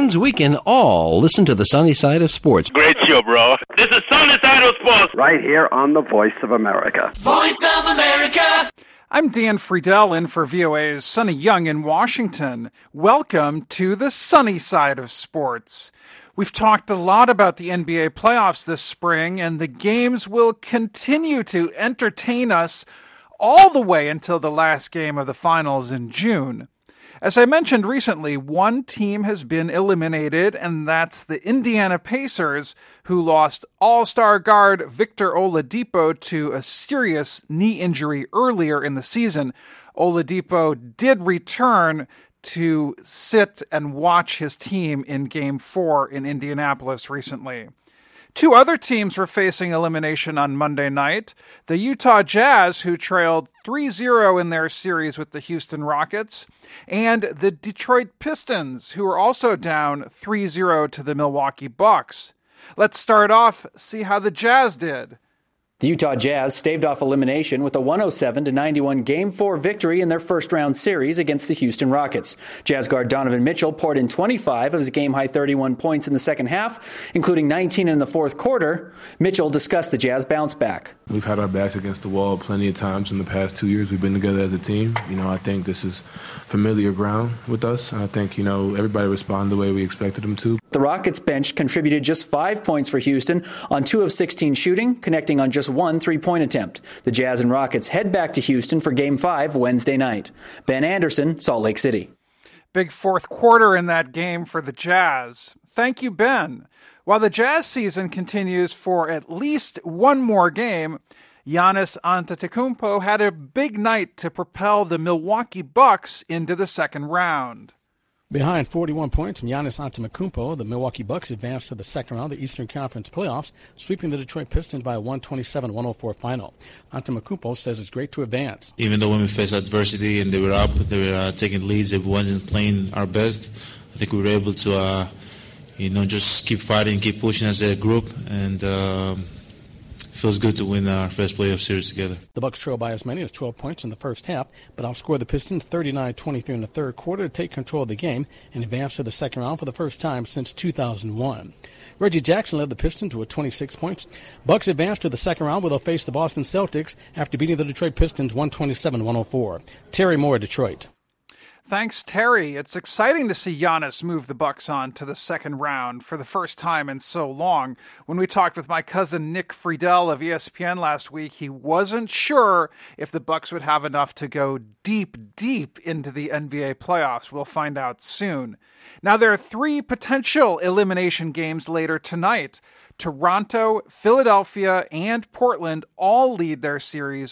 means we can all listen to the sunny side of sports. Great show, bro. This is Sunny Side of Sports. Right here on the Voice of America. Voice of America. I'm Dan Friedel in for VOA's Sonny Young in Washington. Welcome to the sunny side of sports. We've talked a lot about the NBA playoffs this spring, and the games will continue to entertain us all the way until the last game of the finals in June. As I mentioned recently, one team has been eliminated, and that's the Indiana Pacers, who lost all-star guard Victor Oladipo to a serious knee injury earlier in the season. Oladipo did return to sit and watch his team in Game 4 in Indianapolis recently. Two other teams were facing elimination on Monday night. The Utah Jazz, who trailed 3-0 in their series with the Houston Rockets, and the Detroit Pistons, who were also down 3-0 to the Milwaukee Bucks. Let's start off, see how the Jazz did. The Utah Jazz staved off elimination with a 107-91 Game 4 victory in their first-round series against the Houston Rockets. Jazz guard Donovan Mitchell poured in 25 of his game-high 31 points in the second half, including 19 in the fourth quarter. Mitchell discussed the Jazz bounce back. We've had our backs against the wall plenty of times in the past 2 years. We've been together as a team. I think this is familiar ground with us. I think, everybody responded the way we expected them to. The Rockets bench contributed just 5 points for Houston on 2 of 16 shooting, connecting on just 1 3-point attempt. The Jazz and Rockets head back to Houston for Game 5 Wednesday night. Ben Anderson, Salt Lake City. Big fourth quarter in that game for the Jazz. Thank you, Ben. While the Jazz season continues for at least one more game, Giannis Antetokounmpo had a big night to propel the Milwaukee Bucks into the second round. Behind 41 points from Giannis Antetokounmpo, the Milwaukee Bucks advanced to the second round of the Eastern Conference playoffs, sweeping the Detroit Pistons by a 127-104 final. Antetokounmpo says it's great to advance. Even though when we faced adversity and they were up, they were taking leads, it wasn't playing our best. I think we were able to, just keep fighting, keep pushing as a group, and feels good to win our first playoff series together. The Bucks trail by as many as 12 points in the first half, but outscored the Pistons 39-23 in the third quarter to take control of the game and advance to the second round for the first time since 2001. Reggie Jackson led the Pistons with 26 points. Bucks advanced to the second round where they'll face the Boston Celtics after beating the Detroit Pistons 127-104. Terry Moore, Detroit. Thanks, Terry. It's exciting to see Giannis move the Bucks on to the second round for the first time in so long. When we talked with my cousin Nick Friedel of ESPN last week, he wasn't sure if the Bucks would have enough to go deep into the NBA playoffs. We'll find out soon. Now, there are 3 potential elimination games later tonight. Toronto, Philadelphia, and Portland all lead their series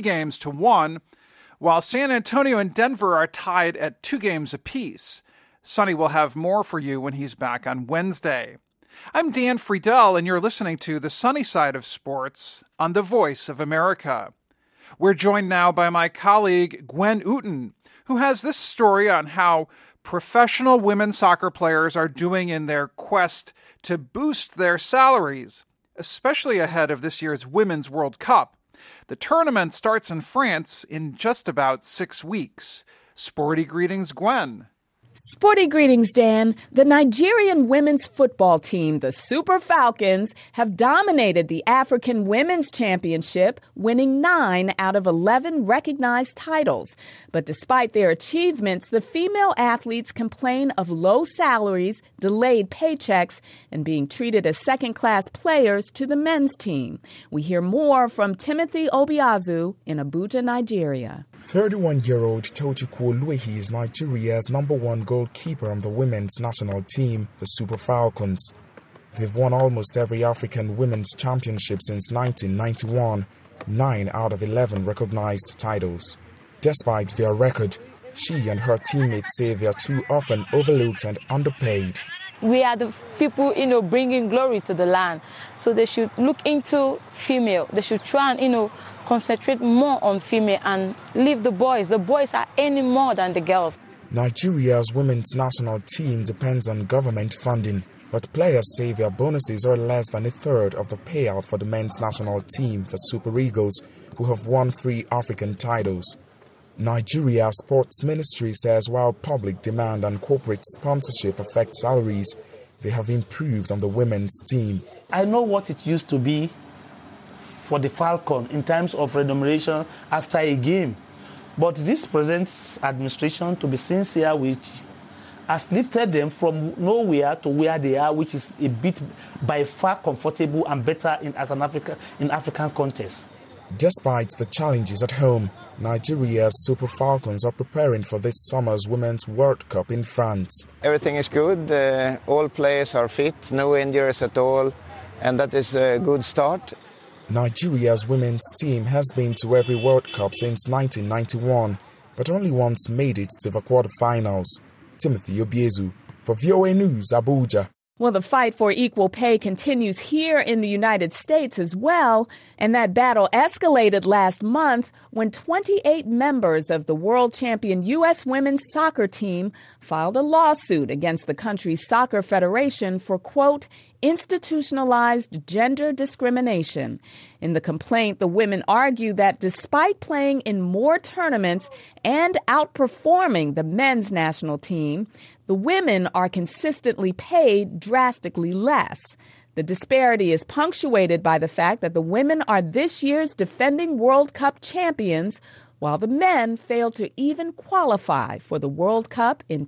3-1. While San Antonio and Denver are tied at 2 games apiece. Sonny will have more for you when he's back on Wednesday. I'm Dan Friedel, and you're listening to The Sunny Side of Sports on the Voice of America. We're joined now by my colleague Gwen Ooten, who has this story on how professional women's soccer players are doing in their quest to boost their salaries, especially ahead of this year's Women's World Cup. The tournament starts in France in just about 6 weeks. Sporty greetings, Gwen. Sporty greetings, Dan. The Nigerian women's football team, the Super Falcons, have dominated the African Women's Championship, winning 9 out of 11 recognized titles. But despite their achievements, the female athletes complain of low salaries, delayed paychecks, and being treated as second-class players to the men's team. We hear more from Timothy Obiazu in Abuja, Nigeria. 31-year-old Tochukwu Oluwahi is Nigeria's #1 goalkeeper on the women's national team, the Super Falcons. They've won almost every African Women's Championship since 1991, 9 out of 11 recognized titles. Despite their record, she and her teammates say they are too often overlooked and underpaid. We are the people, bringing glory to the land. So they should look into female. They should try and, concentrate more on female and leave the boys. The boys are earning more than the girls. Nigeria's women's national team depends on government funding, but players say their bonuses are less than a third of the payout for the men's national team, the Super Eagles, who have won 3 African titles. Nigeria's sports ministry says while public demand and corporate sponsorship affect salaries, they have improved on the women's team. I know what it used to be for the Falcon in terms of remuneration after a game. But this present administration, to be sincere with you, has lifted them from nowhere to where they are, which is a bit by far comfortable and better in African context. Despite the challenges at home, Nigeria's Super Falcons are preparing for this summer's Women's World Cup in France. Everything is good. All players are fit, no injuries at all, and that is a good start. Nigeria's women's team has been to every World Cup since 1991, but only once made it to the quarterfinals. Timothy Obiezu for VOA News, Abuja. Well, the fight for equal pay continues here in the United States as well, and that battle escalated last month when 28 members of the world champion U.S. women's soccer team filed a lawsuit against the country's soccer federation for, quote, institutionalized gender discrimination. In the complaint, the women argue that despite playing in more tournaments and outperforming the men's national team, the women are consistently paid drastically less. The disparity is punctuated by the fact that the women are this year's defending World Cup champions, while the men failed to even qualify for the World Cup in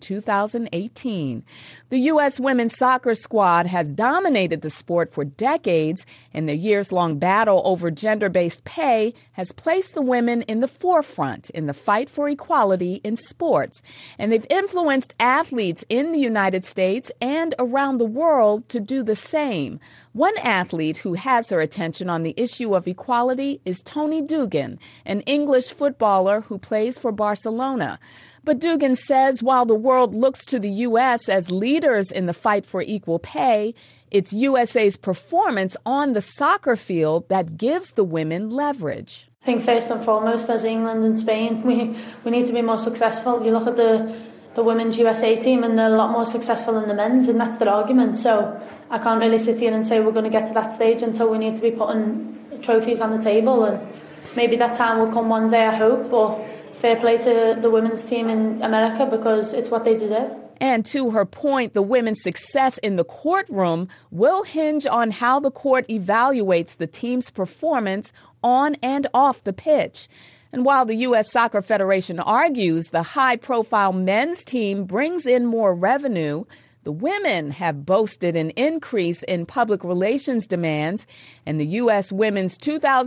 2018. The U.S. women's soccer squad has dominated the sport for decades, and their years-long battle over gender-based pay has placed the women in the forefront in the fight for equality in sports. And they've influenced athletes in the United States and around the world to do the same. One athlete who has her attention on the issue of equality is Tony Dugan, an English footballer who plays for Barcelona. But Dugan says while the world looks to the U.S. as leaders in the fight for equal pay, it's USA's performance on the soccer field that gives the women leverage. I think first and foremost, as England and Spain, we need to be more successful. You look at the women's USA team and they're a lot more successful than the men's, and that's their argument. So I can't really sit here and say we're going to get to that stage until we need to be putting trophies on the table, and maybe that time will come one day, I hope. But fair play to the women's team in America because it's what they deserve. And to her point, the women's success in the courtroom will hinge on how the court evaluates the team's performance on and off the pitch. And while the U.S. Soccer Federation argues the high-profile men's team brings in more revenue, the women have boasted an increase in public relations demands, and the U.S. women's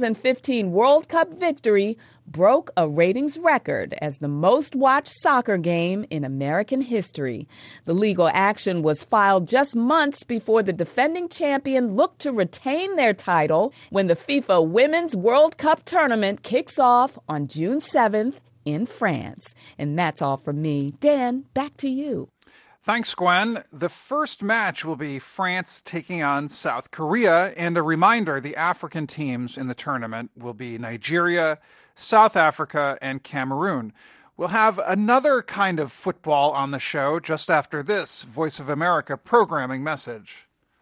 2015 World Cup victory broke a ratings record as the most-watched soccer game in American history. The legal action was filed just months before the defending champion looked to retain their title when the FIFA Women's World Cup tournament kicks off on June 7th in France. And that's all from me. Dan, back to you. Thanks, Gwen. The first match will be France taking on South Korea. And a reminder, the African teams in the tournament will be Nigeria, South Africa, and Cameroon. We'll have another kind of football on the show just after this Voice of America programming message.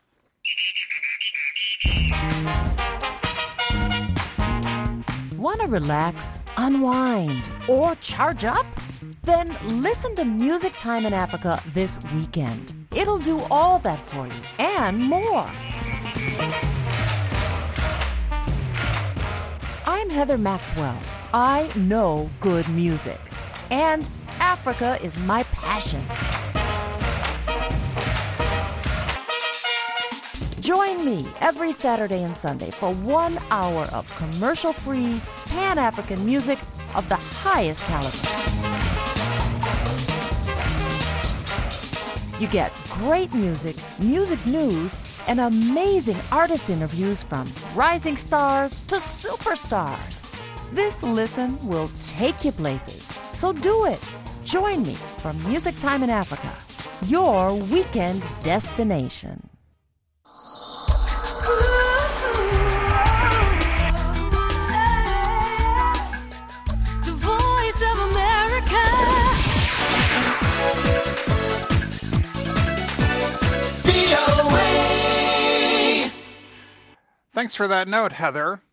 Want to relax, unwind, or charge up? Then listen to Music Time in Africa this weekend. It'll do all that for you and more. I'm Heather Maxwell. I know good music, and Africa is my passion. Join me every Saturday and Sunday for 1 hour of commercial-free Pan-African music of the highest caliber. You get great music, music news, and amazing artist interviews from rising stars to superstars. This listen will take you places. So do it. Join me for Music Time in Africa, your weekend destination. The Voice of America. Thanks for that note, Heather.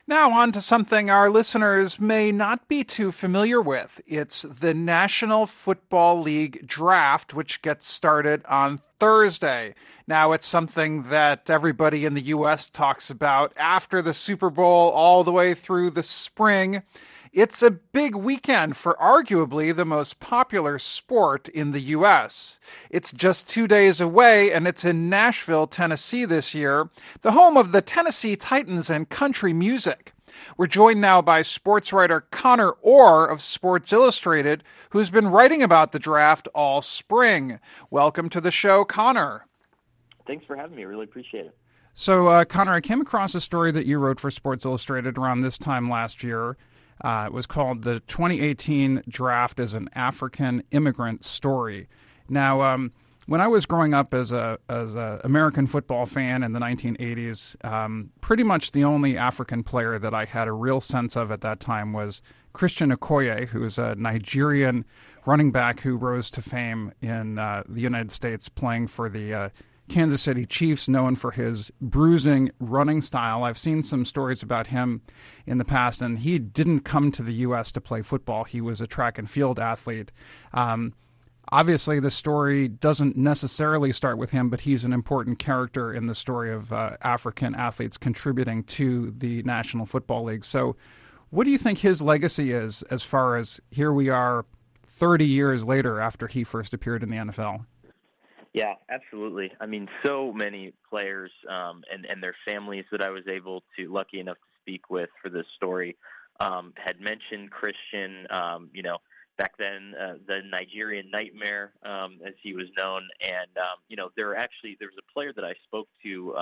Now on to something our listeners may not be too familiar with. It's the National Football League draft, which gets started on Thursday. Now it's something that everybody in the U.S. talks about after the Super Bowl all the way through the spring. It's a big weekend for arguably the most popular sport in the U.S. It's just 2 days away, and it's in Nashville, Tennessee this year, the home of the Tennessee Titans and country music. We're joined now by sports writer Connor Orr of Sports Illustrated, who's been writing about the draft all spring. Welcome to the show, Connor. Thanks for having me. I really appreciate it. So, Connor, I came across a story that you wrote for Sports Illustrated around this time last year. It was called The 2018 Draft as an African Immigrant Story. Now, when I was growing up as a American football fan in the 1980s, pretty much the only African player that I had a real sense of at that time was Christian Okoye, who is a Nigerian running back who rose to fame in the United States playing for the Kansas City Chiefs, known for his bruising running style. I've seen some stories about him in the past, and he didn't come to the U.S. to play football. He was a track and field athlete. Obviously, the story doesn't necessarily start with him, but he's an important character in the story of African athletes contributing to the National Football League. So what do you think his legacy is as far as here we are 30 years later after he first appeared in the NFL? Yeah, absolutely. I mean, so many players and their families that I was lucky enough to speak with for this story had mentioned Christian, back then the Nigerian Nightmare, as he was known. And, there was a player that I spoke to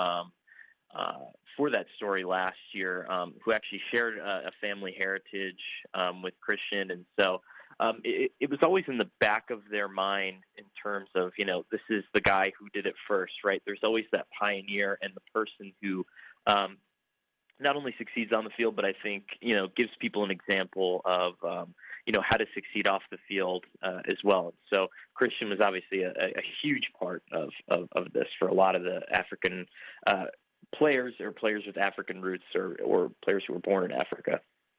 for that story last year who actually shared a family heritage with Christian. And so it was always in the back of their mind in terms of, this is the guy who did it first, right? There's always that pioneer and the person who not only succeeds on the field, but I think, gives people an example of, how to succeed off the field as well. So Christian was obviously a huge part of this for a lot of the African players or players with African roots or players who were born in Africa.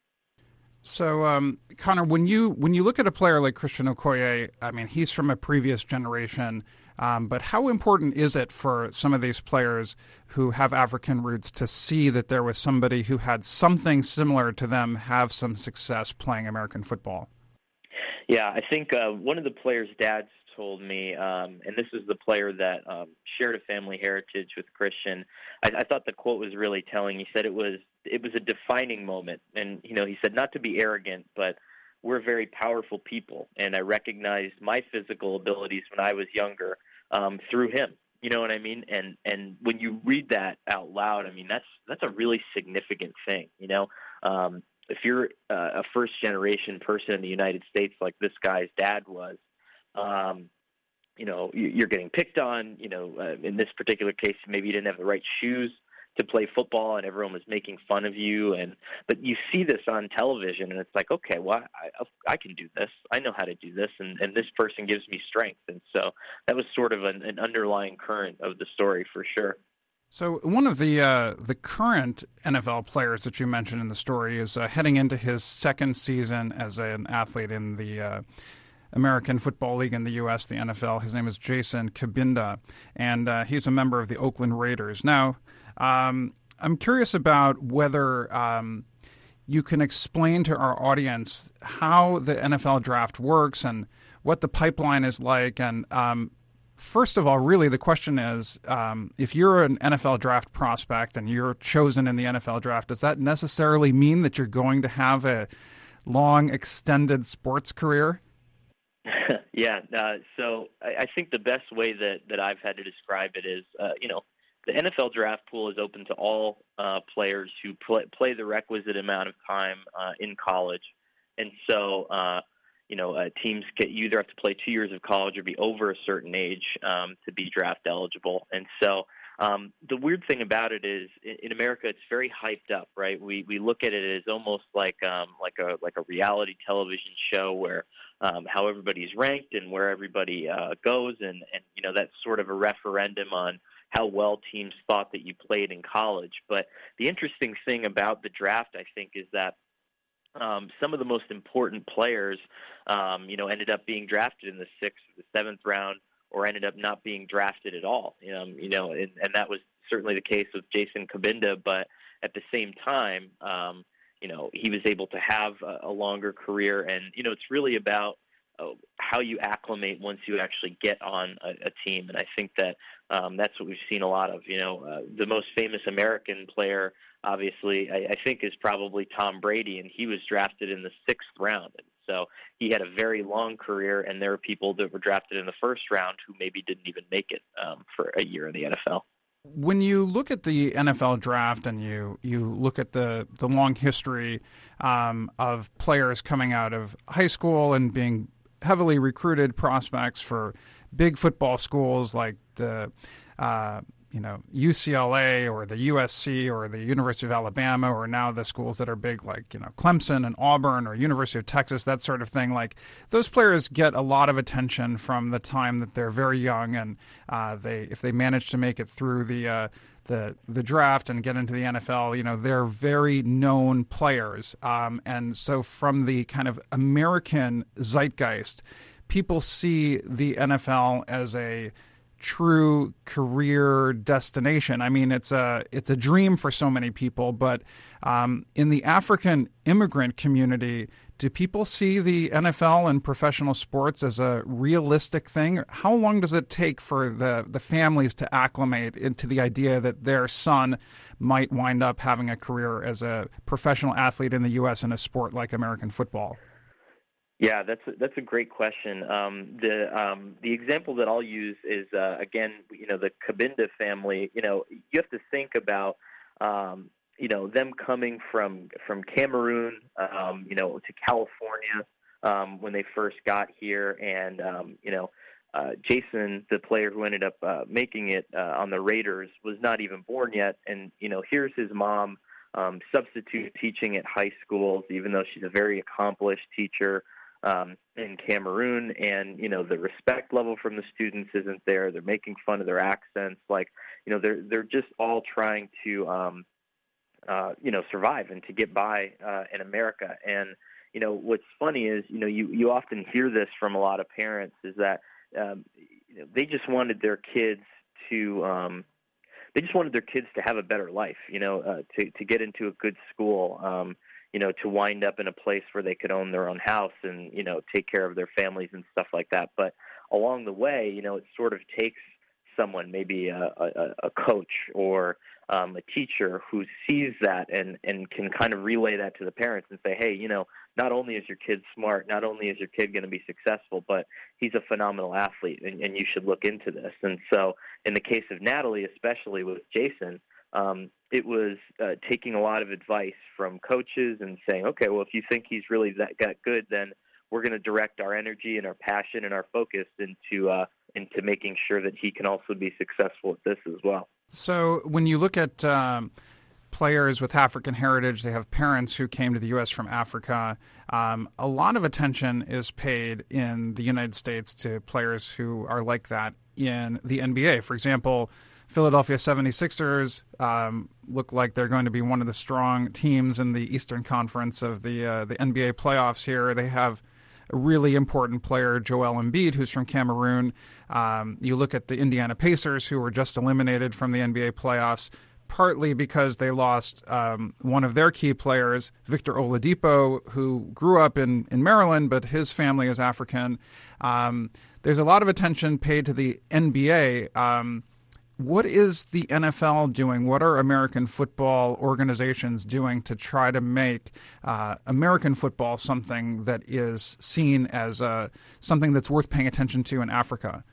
So, Connor, when you look at a player like Christian Okoye, I mean, he's from a previous generation, but how important is it for some of these players who have African roots to see that there was somebody who had something similar to them have some success playing American football? Yeah, I think one of the players' dads told me, and this is the player that shared a family heritage with Christian. I thought the quote was really telling. He said it was a defining moment, and he said not to be arrogant, but we're very powerful people, and I recognized my physical abilities when I was younger through him. You know what I mean? And when you read that out loud, I mean that's a really significant thing. If you're a first generation person in the United States like this guy's dad was, you're getting picked on. In this particular case, maybe you didn't have the right shoes to play football, and everyone was making fun of you. But you see this on television, and it's like, okay, well, I can do this. I know how to do this, and this person gives me strength. And so that was sort of an underlying current of the story for sure. So one of the current NFL players that you mentioned in the story is heading into his second season as an athlete in the American Football League in the U.S., the NFL. His name is Jason Kabinda, and he's a member of the Oakland Raiders. Now, I'm curious about whether you can explain to our audience how the NFL draft works and what the pipeline is like. And first of all, really, the question is, if you're an NFL draft prospect and you're chosen in the NFL draft, does that necessarily mean that you're going to have a long, extended sports career? Yeah. So I think the best way that I've had to describe it is, the NFL draft pool is open to all players who play the requisite amount of time in college. And so, teams you either have to play 2 years of college or be over a certain age to be draft eligible. And so the weird thing about it is in America, it's very hyped up, right? We look at it as almost like a reality television show where how everybody's ranked and where everybody goes. And that's sort of a referendum on how well teams thought that you played in college. But the interesting thing about the draft, I think, is that some of the most important players, ended up being drafted in the 6th or the 7th round, or ended up not being drafted at all. And that was certainly the case with Jason Kabinda. But at the same time, he was able to have a longer career. And, it's really about how you acclimate once you actually get on a team. And I think that that's what we've seen a lot of. The most famous American player, obviously, I think is probably Tom Brady, and he was drafted in the 6th round. And so he had a very long career, and there are people that were drafted in the 1st round who maybe didn't even make it for a year in the NFL. When you look at the NFL draft and you look at the long history of players coming out of high school and being heavily recruited prospects for big football schools like the UCLA or the USC or the University of Alabama, or now the schools that are big like Clemson and Auburn or University of Texas, that sort of thing. Like, those players get a lot of attention from the time that they're very young, and if they manage to make it through the draft and get into the NFL, they're very known players. And so from the kind of American zeitgeist, people see the NFL as a true career destination. I mean, it's a dream for so many people, but in the African immigrant community, do people see the NFL and professional sports as a realistic thing? How long does it take for the families to acclimate into the idea that their son might wind up having a career as a professional athlete in the U.S. in a sport like American football? Yeah, that's a great question. The example that I'll use is again, the Kabinda family. You have to think about them coming from Cameroon, to California when they first got here, and Jason, the player who ended up making it on the Raiders, was not even born yet, and here's his mom substitute teaching at high schools, even though she's a very accomplished teacher in Cameroon, and the respect level from the students isn't there. They're making fun of their accents, they're just all trying to survive and to get by in America. And what's funny is you often hear this from a lot of parents, is that they just wanted their kids to have a better life, to get into a good school, to wind up in a place where they could own their own house and, take care of their families and stuff like that. But along the way, it sort of takes someone, maybe a coach or a teacher, who sees that and can kind of relay that to the parents and say, hey, not only is your kid smart, not only is your kid going to be successful, but he's a phenomenal athlete, and you should look into this. And so in the case of Natalie, especially with Jason, it was taking a lot of advice from coaches and saying, okay, well, if you think he's really that good, then we're going to direct our energy and our passion and our focus into making sure that he can also be successful at this as well. So when you look at players with African heritage, they have parents who came to the U.S. from Africa. A lot of attention is paid in the United States to players who are like that in the NBA. For example, Philadelphia 76ers look like they're going to be one of the strong teams in the Eastern Conference of the NBA playoffs here. They have a really important player, Joel Embiid, who's from Cameroon. You look at the Indiana Pacers, who were just eliminated from the NBA playoffs, partly because they lost one of their key players, Victor Oladipo, who grew up in Maryland, but his family is African. There's a lot of attention paid to the NBA. What is the NFL doing? What are American football organizations doing to try to make American football something that is seen as something that's worth paying attention to in Africa?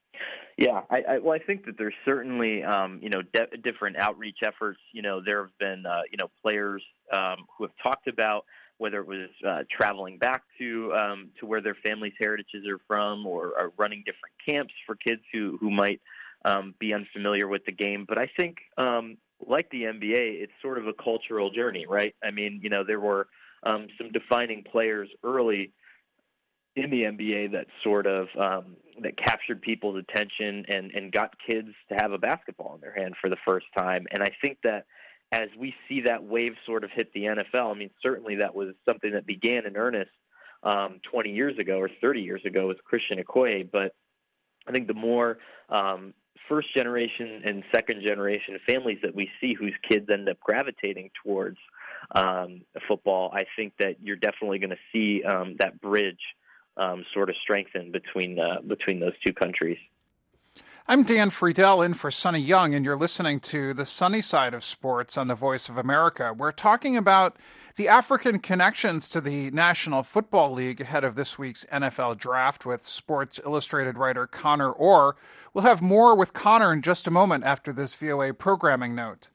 Yeah, I think that there's certainly, different outreach efforts. There have been, players who have talked about whether it was traveling back to where their family's heritages are from, or running different camps for kids who might be unfamiliar with the game. But I think, like the NBA, it's sort of a cultural journey, right? I mean, there were some defining players early in the NBA that sort of that captured people's attention and got kids to have a basketball in their hand for the first time. And I think that as we see that wave sort of hit the NFL, I mean, certainly that was something that began in earnest 20 years ago or 30 years ago with Christian Okoye. But I think the more first generation and second generation families that we see whose kids end up gravitating towards football, I think that you're definitely going to see that bridge sort of strengthen between those two countries. I'm Dan Friedel in for Sonny Young, and you're listening to The Sunny Side of Sports on the Voice of America. We're talking about the African connections to the National Football League ahead of this week's NFL Draft with Sports Illustrated writer Connor Orr. We'll have more with Connor in just a moment after this VOA programming note.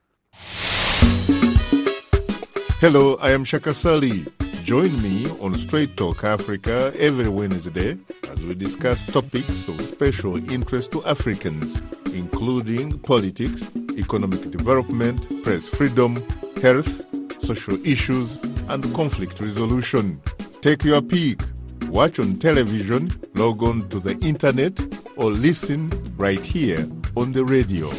Hello, I am Shaka Sali. Join me on Straight Talk Africa every Wednesday as we discuss topics of special interest to Africans, including politics, economic development, press freedom, health, social issues, and conflict resolution. Take your pick. Watch on television, log on to the internet, or listen right here on the radio.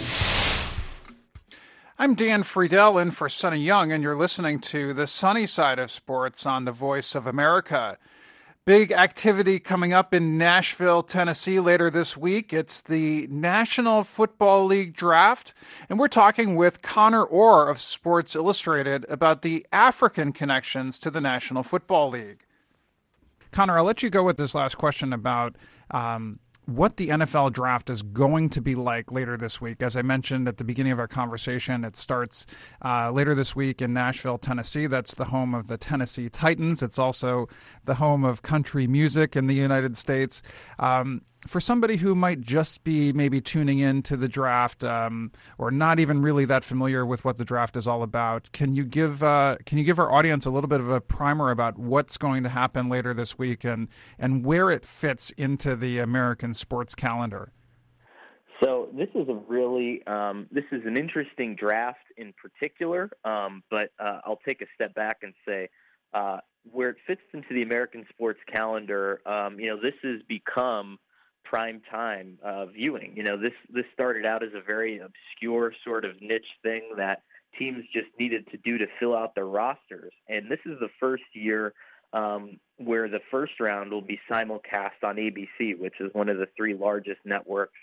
I'm Dan Friedel in for Sonny Young, and you're listening to The Sunny Side of Sports on the Voice of America. Big activity coming up in Nashville, Tennessee later this week. It's the National Football League Draft, and we're talking with Connor Orr of Sports Illustrated about the African connections to the National Football League. Connor, I'll let you go with this last question about what the NFL Draft is going to be like later this week. As I mentioned at the beginning of our conversation, it starts later this week in Nashville, Tennessee. That's the home of the Tennessee Titans. It's also the home of country music in the United States. For somebody who might just be maybe tuning in to the draft or not even really that familiar with what the draft is all about, can you give our audience a little bit of a primer about what's going to happen later this week and where it fits into the American sports calendar? So this is this is an interesting draft in particular, but I'll take a step back and say where it fits into the American sports calendar. This has become prime time viewing. This started out as a very obscure sort of niche thing that teams just needed to do to fill out their rosters. And this is the first year where the first round will be simulcast on ABC, which is one of the three largest networks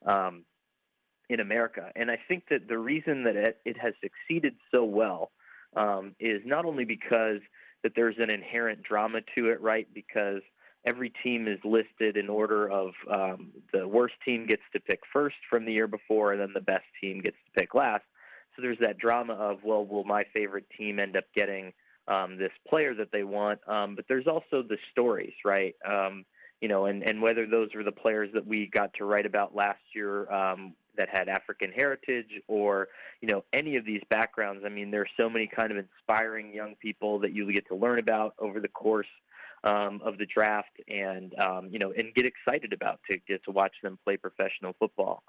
in America. And I think that the reason that it has succeeded so well is not only because that there's an inherent drama to it, right? Because every team is listed in order of the worst team gets to pick first from the year before, and then the best team gets to pick last. So there's that drama of, well, will my favorite team end up getting this player that they want? But there's also the stories, right? And whether those were the players that we got to write about last year that had African heritage or, any of these backgrounds. I mean, there's so many kind of inspiring young people that you get to learn about over the course of the draft and get excited about to get to watch them play professional football.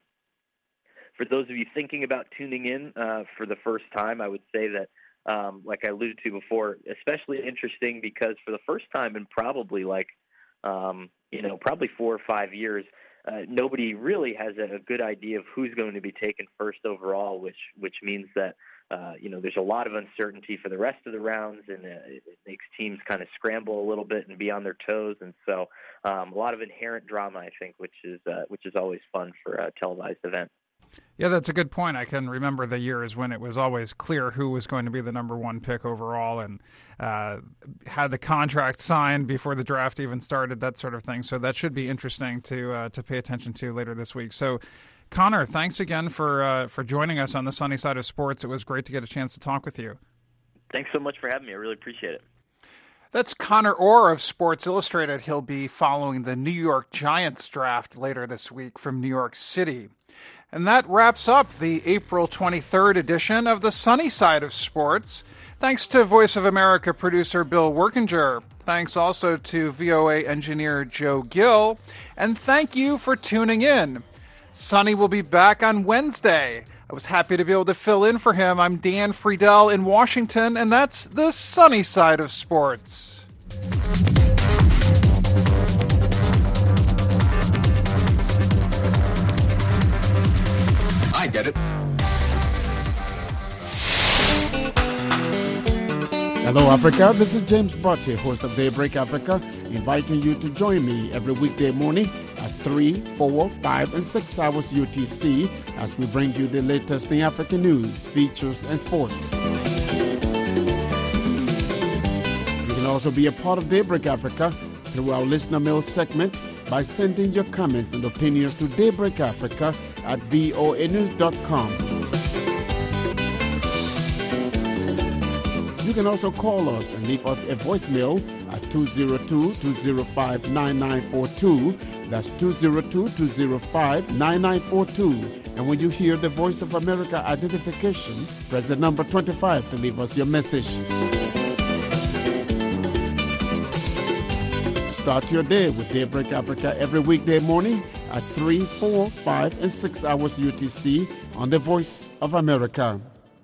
For those of you thinking about tuning in for the first time, I would say that, like I alluded to before, especially interesting because for the first time in probably probably 4 or 5 years, nobody really has a good idea of who's going to be taken first overall, which means that there's a lot of uncertainty for the rest of the rounds, and it makes teams kind of scramble a little bit and be on their toes. And so a lot of inherent drama, I think, which is always fun for a televised event. Yeah, that's a good point. I can remember the years when it was always clear who was going to be the number one pick overall and had the contract signed before the draft even started, that sort of thing. So that should be interesting to pay attention to later this week. So, Connor, thanks again for joining us on the Sunny Side of Sports. It was great to get a chance to talk with you. Thanks so much for having me. I really appreciate it. That's Connor Orr of Sports Illustrated. He'll be following the New York Giants draft later this week from New York City. And that wraps up the April 23rd edition of the Sunny Side of Sports. Thanks to Voice of America producer Bill Workinger. Thanks also to VOA engineer Joe Gill. And thank you for tuning in. Sunny will be back on Wednesday. I was happy to be able to fill in for him. I'm Dan Friedel in Washington, and that's the Sunny Side of Sports. Get it? Hello, Africa. This is James Botte, host of Daybreak Africa, inviting you to join me every weekday morning at 3, 4, 5, and 6 hours UTC as we bring you the latest in African news, features, and sports. You can also be a part of Daybreak Africa through our listener mail segment by sending your comments and opinions to daybreakafrica@voanews.com. You can also call us and leave us a voicemail at 202-205-9942. That's 202-205-9942. And when you hear the Voice of America identification, press the number 25 to leave us your message. Start your day with Daybreak Africa every weekday morning at 3, 4, 5, and 6 hours UTC on the Voice of America.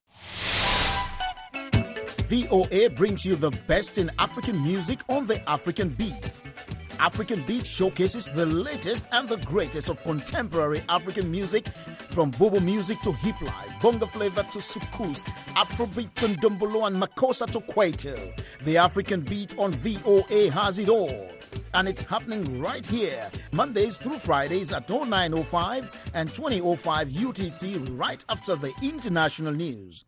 VOA brings you the best in African music on the African Beat. African Beat showcases the latest and the greatest of contemporary African music, from bobo music to hip life, bongo flavor to soukous, Afrobeat to ndombolo and makossa to kwaito. The African Beat on VOA has it all. And it's happening right here, Mondays through Fridays at 09:05 and 20:05 UTC, right after the international news.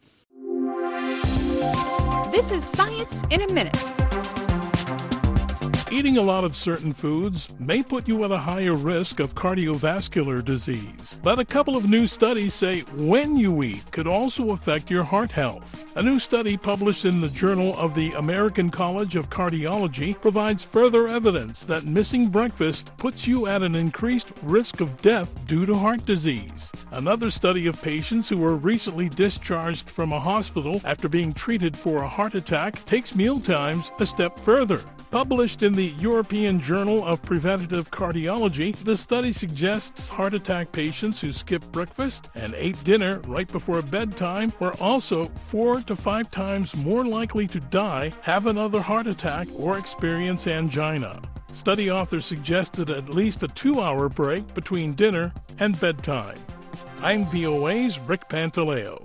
This is Science in a Minute. Eating a lot of certain foods may put you at a higher risk of cardiovascular disease. But a couple of new studies say when you eat could also affect your heart health. A new study published in the Journal of the American College of Cardiology provides further evidence that missing breakfast puts you at an increased risk of death due to heart disease. Another study of patients who were recently discharged from a hospital after being treated for a heart attack takes mealtimes a step further. Published in the European Journal of Preventive Cardiology, the study suggests heart attack patients who skipped breakfast and ate dinner right before bedtime were also 4 to 5 times more likely to die, have another heart attack, or experience angina. Study authors suggested at least a 2-hour break between dinner and bedtime. I'm VOA's Rick Pantaleo.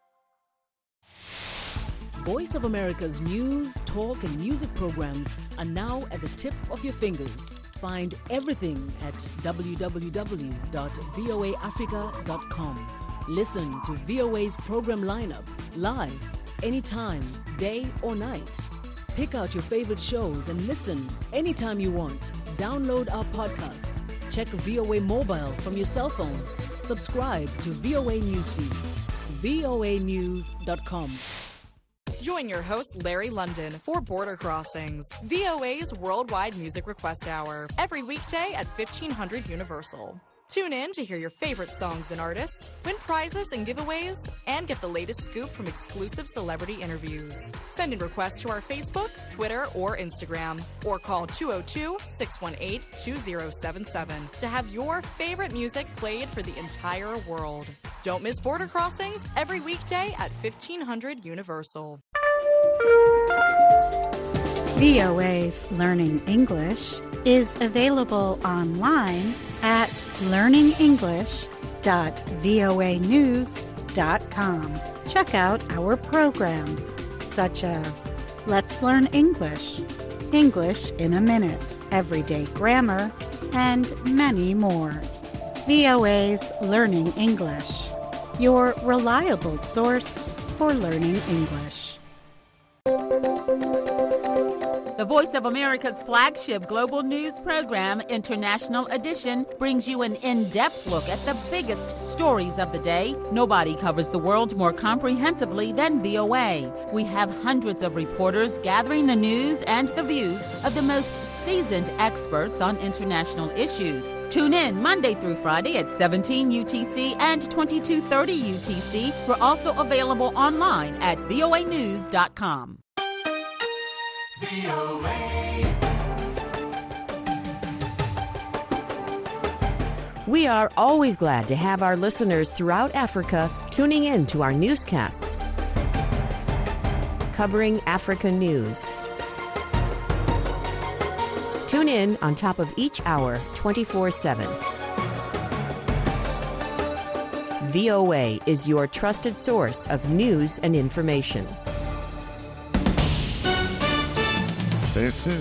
Voice of America's news, talk, and music programs are now at the tip of your fingers. Find everything at www.voaafrica.com. Listen to VOA's program lineup live, anytime, day or night. Pick out your favorite shows and listen anytime you want. Download our podcasts. Check VOA Mobile from your cell phone. Subscribe to VOA News feeds. voanews.com. Join your host, Larry London, for Border Crossings, VOA's worldwide music request hour, every weekday at 1500 Universal. Tune in to hear your favorite songs and artists, win prizes and giveaways, and get the latest scoop from exclusive celebrity interviews. Send in requests to our Facebook, Twitter, or Instagram, or call 202-618-2077 to have your favorite music played for the entire world. Don't miss Border Crossings every weekday at 1500 Universal. VOA's Learning English is available online at learningenglish.voanews.com. Check out our programs such as Let's Learn English, English in a Minute, Everyday Grammar, and many more. VOA's Learning English, your reliable source for learning English. The Voice of America's flagship global news program, International Edition, brings you an in-depth look at the biggest stories of the day. Nobody covers the world more comprehensively than VOA. We have hundreds of reporters gathering the news and the views of the most seasoned experts on international issues. Tune in Monday through Friday at 17 UTC and 2230 UTC. We're also available online at voanews.com. We are always glad to have our listeners throughout Africa tuning in to our newscasts covering African news. Tune in on top of each hour 24/7. VOA is your trusted source of news and information. This is